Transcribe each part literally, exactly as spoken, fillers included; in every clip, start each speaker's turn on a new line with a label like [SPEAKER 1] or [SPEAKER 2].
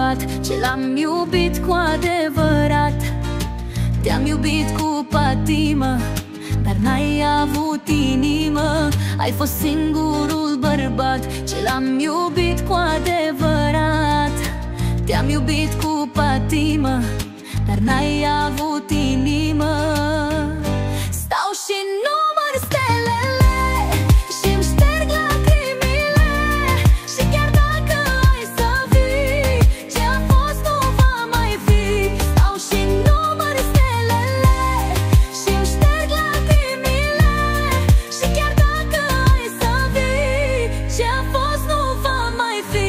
[SPEAKER 1] bărbat ce l-am iubit cu adevărat. Te-am iubit cu patimă, dar n-ai avut inimă. Ai fost singurul bărbat ce l-am iubit cu adevărat. Te-am iubit cu patimă, dar n-ai avut inimă. Stau și număr stelele și-mi șterg lacrimile, și chiar dacă ai să vii, ce a fost nu va mai fi. Stau și număr stelele și-mi șterg lacrimile, și chiar dacă ai să vii, ce a fost nu va mai fi.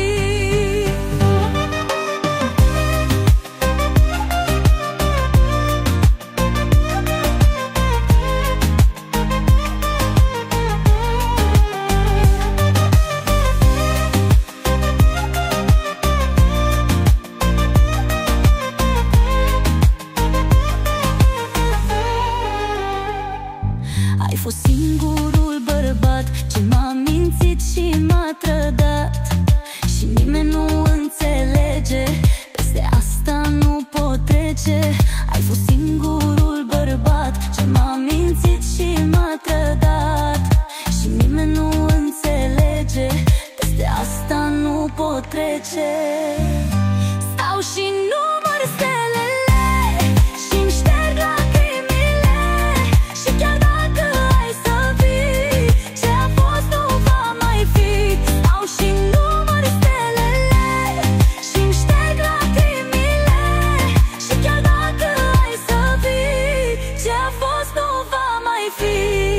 [SPEAKER 1] Ai fost singurul bărbat ce m-a mințit și m-a trădat, și nimeni nu înțelege, peste asta nu pot trece. Ai fost singurul bărbat ce m-a mințit și m-a trădat, și nimeni nu înțelege, peste asta nu pot trece. Stau și număr stelele și-mi șterg lacrimile, și chiar dacă ai să vii, ce a fost nu va mai fi. Stau și număr stelele și-mi șterg lacrimile, și chiar dacă ai să vii, ce a fost nu va mai fi.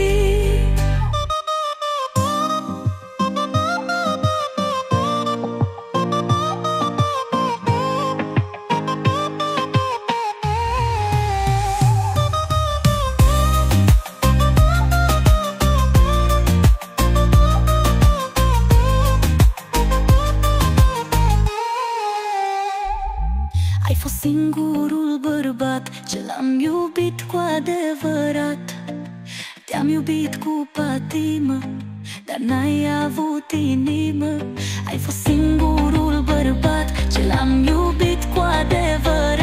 [SPEAKER 1] Ai fost singurul bărbat ce l-am iubit cu adevărat. Te-am iubit cu patimă, dar n-ai avut inimă. Ai fost singurul bărbat ce l-am iubit cu adevărat.